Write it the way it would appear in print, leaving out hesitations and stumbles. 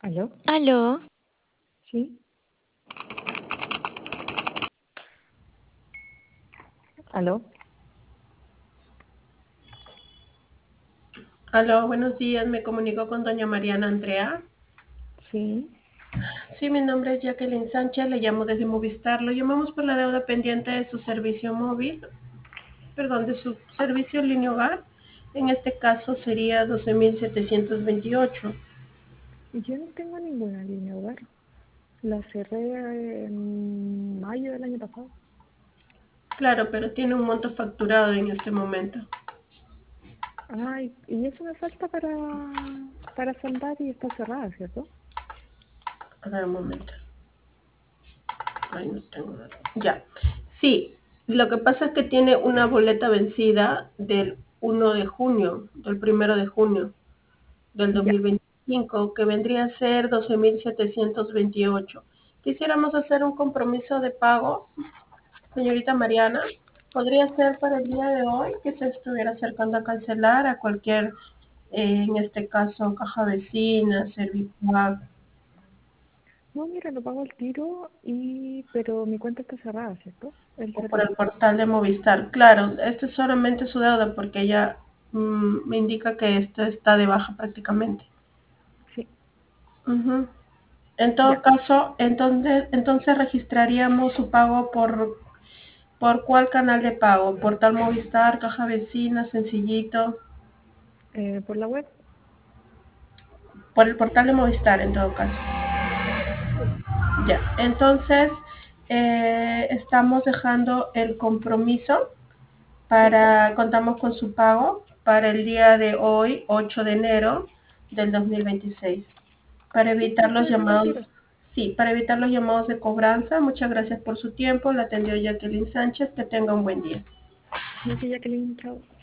¿Aló? Aló, ¿Sí? ¿Aló? Aló, buenos días, me comunico con doña Mariana Andrea. Sí. Sí, mi nombre es Jacqueline Sánchez, le llamo desde Movistar. Lo llamamos por la deuda pendiente de su servicio móvil, perdón, de su servicio en línea hogar. En este caso sería 12.728. Yo no tengo ninguna línea hogar. La cerré en mayo del año pasado. Claro, pero tiene un monto facturado en este momento. Ay, y eso me falta para saldar y está cerrada, ¿cierto? A ver, un momento. Ay, no tengo datos. Ya. Sí, lo que pasa es que tiene una boleta vencida del 1 de junio, del 1 de junio del Ya. 2025, que vendría a ser 12.728. Quisiéramos hacer un compromiso de pago, señorita Mariana. Podría ser para el día de hoy, que se estuviera acercando a cancelar a cualquier, en este caso, caja vecina, Servipack, No, mira, lo pago al tiro pero mi cuenta está cerrada, ¿cierto? El o por el servicio. portal de Movistar. Claro, esto es solamente su deuda porque ella me indica que esto está de baja prácticamente. Sí. Ujú. En Ya. todo caso, entonces registraríamos su pago ¿por cuál canal de pago? ¿Portal Movistar, Caja Vecina, Sencillito? Por la web. Por el portal de Movistar, en todo caso. Sí. Ya, entonces estamos dejando el compromiso Sí. contamos con su pago para el día de hoy, 8 de enero del 2026. Para Sí, evitar yo los lo pago al tiro. llamados, sí, para evitar los llamados de cobranza, muchas gracias por su tiempo. La atendió Jacqueline Sánchez. Que tenga un buen día. Gracias, Jacqueline. Chao.